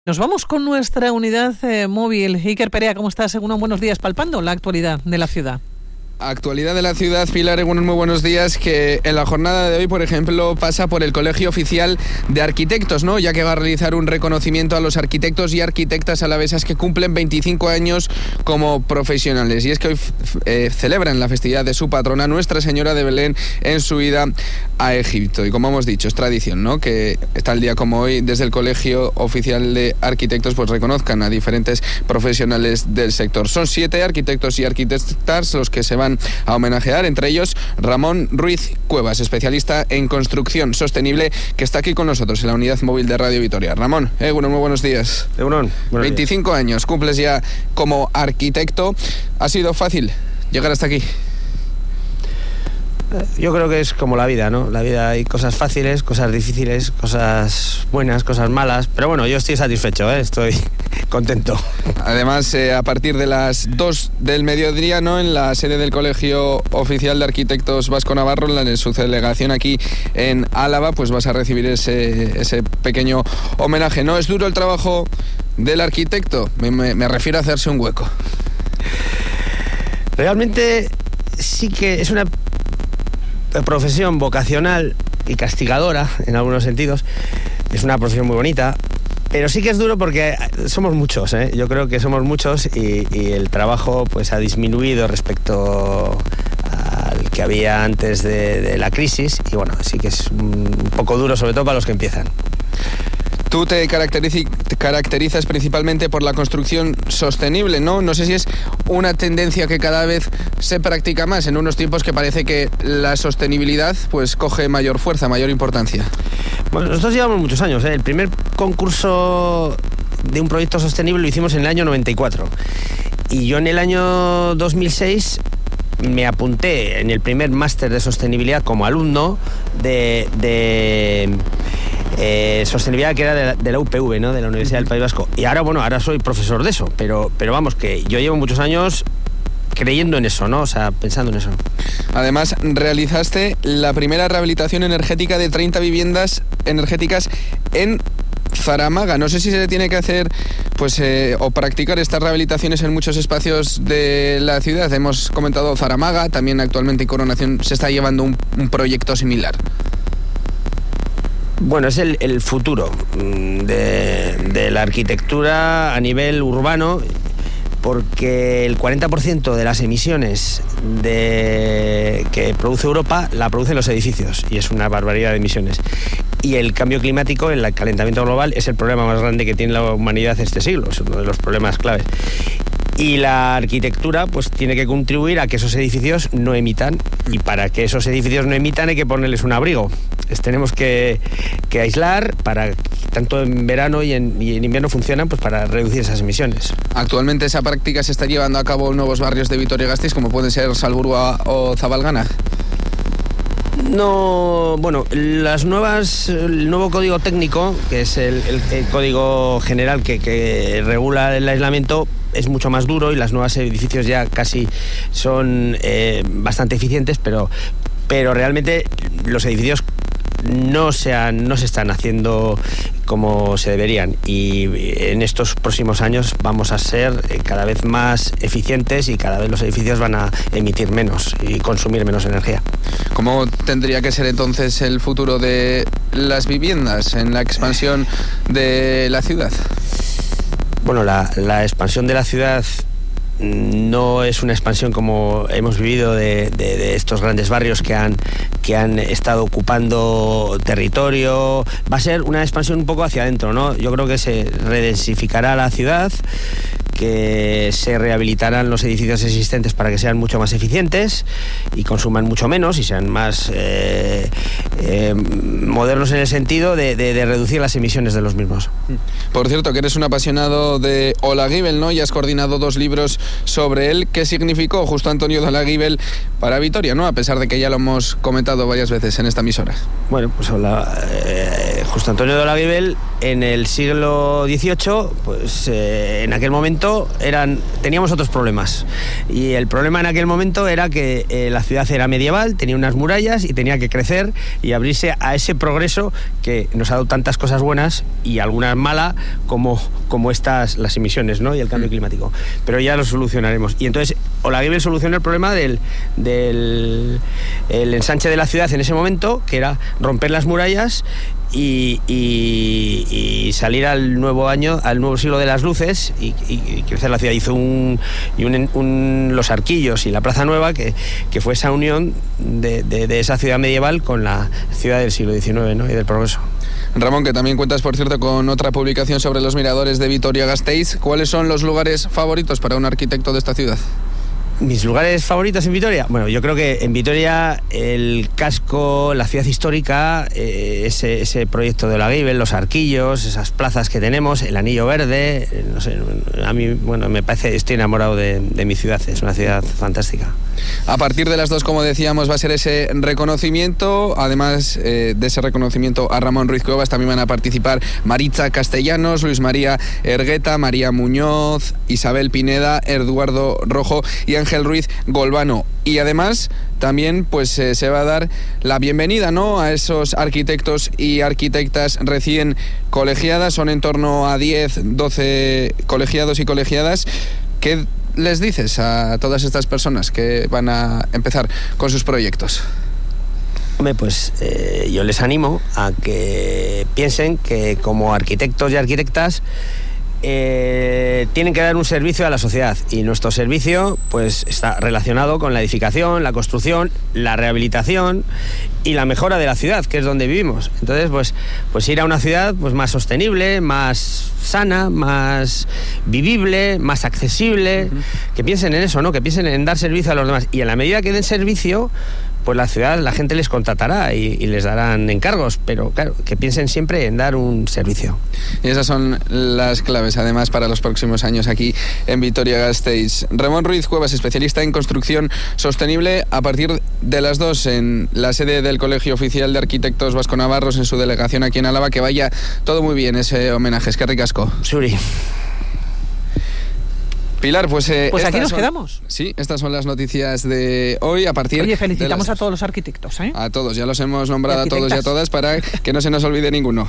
Nos vamos con nuestra unidad móvil. Iker Perea, ¿cómo estás? Según buenos días, palpando la actualidad de la ciudad. Actualidad de la ciudad, Pilar, muy buenos días, que en la jornada de hoy, por ejemplo, pasa por el Colegio Oficial de Arquitectos, ¿no? Ya que va a realizar un reconocimiento a los arquitectos y arquitectas alavesas que cumplen 25 años como profesionales. Y es que hoy celebran la festividad de su patrona, Nuestra Señora de Belén, en su ida a Egipto. Y como hemos dicho, es tradición, ¿no?, que tal día como hoy, desde el Colegio Oficial de Arquitectos, pues reconozcan a diferentes profesionales del sector. Son 7 arquitectos y arquitectas los que se van a homenajear, entre ellos Ramón Ruiz Cuevas, especialista en construcción sostenible, que está aquí con nosotros en la unidad móvil de Radio Vitoria. Ramón, muy buenos días. 25 años, cumples ya como arquitecto. ¿Ha sido fácil llegar hasta aquí? Yo creo que es como la vida, ¿no? La vida hay cosas fáciles, cosas difíciles, cosas buenas, cosas malas, pero bueno, yo estoy satisfecho, estoy contento. Además, a partir de las 2 del mediodía, ¿no?, en la sede del Colegio Oficial de Arquitectos Vasco Navarro, en su delegación aquí en Álava, pues vas a recibir ese pequeño homenaje. ¿No es duro el trabajo del arquitecto? Me refiero a hacerse un hueco. Realmente sí que es una profesión vocacional y castigadora en algunos sentidos. Es una profesión muy bonita, pero sí que es duro porque somos muchos, yo creo que somos muchos y el trabajo pues ha disminuido respecto al que había antes de la crisis, y bueno, sí que es un poco duro, sobre todo para los que empiezan. Tú te caracterizas principalmente por la construcción sostenible, ¿no? No sé si es una tendencia que cada vez se practica más en unos tiempos que parece que la sostenibilidad pues coge mayor fuerza, mayor importancia. Bueno, nosotros llevamos muchos años, El primer concurso de un proyecto sostenible lo hicimos en el año 94. Y yo en el año 2006 me apunté en el primer máster de sostenibilidad como alumno de sostenibilidad, que era de la UPV, ¿no?, de la Universidad del País Vasco. Y ahora soy profesor de eso, pero vamos, que yo llevo muchos años creyendo en eso, ¿no? O sea, pensando en eso. Además, realizaste la primera rehabilitación energética de 30 viviendas energéticas en Zaramaga. No sé si se tiene que hacer o practicar estas rehabilitaciones en muchos espacios de la ciudad. Hemos comentado Zaramaga, también actualmente en Coronación se está llevando un proyecto similar. Bueno, es el futuro de la arquitectura a nivel urbano, porque el 40% de las emisiones que produce Europa la producen los edificios, y es una barbaridad de emisiones. Y el cambio climático, el calentamiento global, es el problema más grande que tiene la humanidad este siglo, es uno de los problemas claves. Y la arquitectura pues tiene que contribuir a que esos edificios no emitan, y para que esos edificios no emitan hay que ponerles un abrigo. Tenemos que aislar, para tanto en verano y en invierno funcionan, pues para reducir esas emisiones. Actualmente esa práctica se está llevando a cabo en nuevos barrios de Vitoria-Gasteiz, como pueden ser Salburua o Zabalgana. No, bueno, el nuevo código técnico, que es el código general que regula el aislamiento, es mucho más duro, y los nuevos edificios ya casi son bastante eficientes, pero realmente los edificios no se están haciendo como se deberían, y en estos próximos años vamos a ser cada vez más eficientes, y cada vez los edificios van a emitir menos y consumir menos energía. ¿Cómo tendría que ser entonces el futuro de las viviendas en la expansión de la ciudad? Bueno, la expansión de la ciudad no es una expansión como hemos vivido de estos grandes barrios que han estado ocupando territorio. Va a ser una expansión un poco hacia adentro, ¿no? Yo creo que se redensificará la ciudad, que se rehabilitarán los edificios existentes para que sean mucho más eficientes y consuman mucho menos, y sean más modernos en el sentido de reducir las emisiones de los mismos. Por cierto, que eres un apasionado de Olaguibel, ¿no? Y has coordinado 2 libros sobre él. ¿Qué significó justo Antonio de Olaguibel para Vitoria, ¿no? A pesar de que ya lo hemos comentado contado varias veces en esta emisora. Bueno, pues Justo Antonio de Olaguibel en el siglo XVIII, pues en aquel momento teníamos otros problemas. Y el problema en aquel momento era que la ciudad era medieval, tenía unas murallas y tenía que crecer y abrirse a ese progreso que nos ha dado tantas cosas buenas y algunas malas como las emisiones, ¿no? Y el cambio climático. Pero ya lo solucionaremos. Y entonces Olaguibel solucionó el problema del ensanche de la ciudad en ese momento, que era romper las murallas y salir al nuevo siglo de las luces y crecer la ciudad. Hizo los Arquillos y la Plaza Nueva, que fue esa unión de esa ciudad medieval con la ciudad del siglo XIX, ¿no? Y del progreso. Ramón, que también cuentas, por cierto, con otra publicación sobre los miradores de Vitoria-Gasteiz. ¿Cuáles son los lugares favoritos para un arquitecto de esta ciudad? ¿Mis lugares favoritos en Vitoria? Bueno, yo creo que en Vitoria el casco, la ciudad histórica, ese proyecto de Olaguibel, los Arquillos, esas plazas que tenemos, el Anillo Verde, no sé, a mí, bueno, me parece, estoy enamorado de mi ciudad, es una ciudad fantástica. A partir de las 2, como decíamos, va a ser ese reconocimiento. Además de ese reconocimiento a Ramón Ruiz Cuevas, también van a participar Maritza Castellanos, Luis María Ergueta, María Muñoz, Isabel Pineda, Eduardo Rojo y Ángel Ruiz Golbano. Y además también pues se va a dar la bienvenida, ¿no?, a esos arquitectos y arquitectas recién colegiadas. Son en torno a 10, 12 colegiados y colegiadas. ¿Qué les dices a todas estas personas que van a empezar con sus proyectos? Hombre, pues yo les animo a que piensen que como arquitectos y arquitectas tienen que dar un servicio a la sociedad, y nuestro servicio pues está relacionado con la edificación, la construcción, la rehabilitación y la mejora de la ciudad, que es donde vivimos. Entonces pues ir a una ciudad pues más sostenible, más sana, más vivible, más accesible. Que piensen en eso, ¿no? Que piensen en dar servicio a los demás, y en la medida que den servicio, pues la ciudad, la gente les contratará y les darán encargos, pero claro, que piensen siempre en dar un servicio. Y esas son las claves, además, para los próximos años aquí en Vitoria-Gasteiz. Ramón Ruiz Cuevas, especialista en construcción sostenible, a partir de las 2 en la sede del Colegio Oficial de Arquitectos Vasco-Navarros, en su delegación aquí en Álava. Que vaya todo muy bien ese homenaje. Es que ricasco. Suri. Pilar, pues aquí nos quedamos. Sí, estas son las noticias de hoy. A partir Oye, felicitamos a todos los arquitectos, ¿eh? A todos, ya los hemos nombrado a todos y a todas para que no se nos olvide ninguno.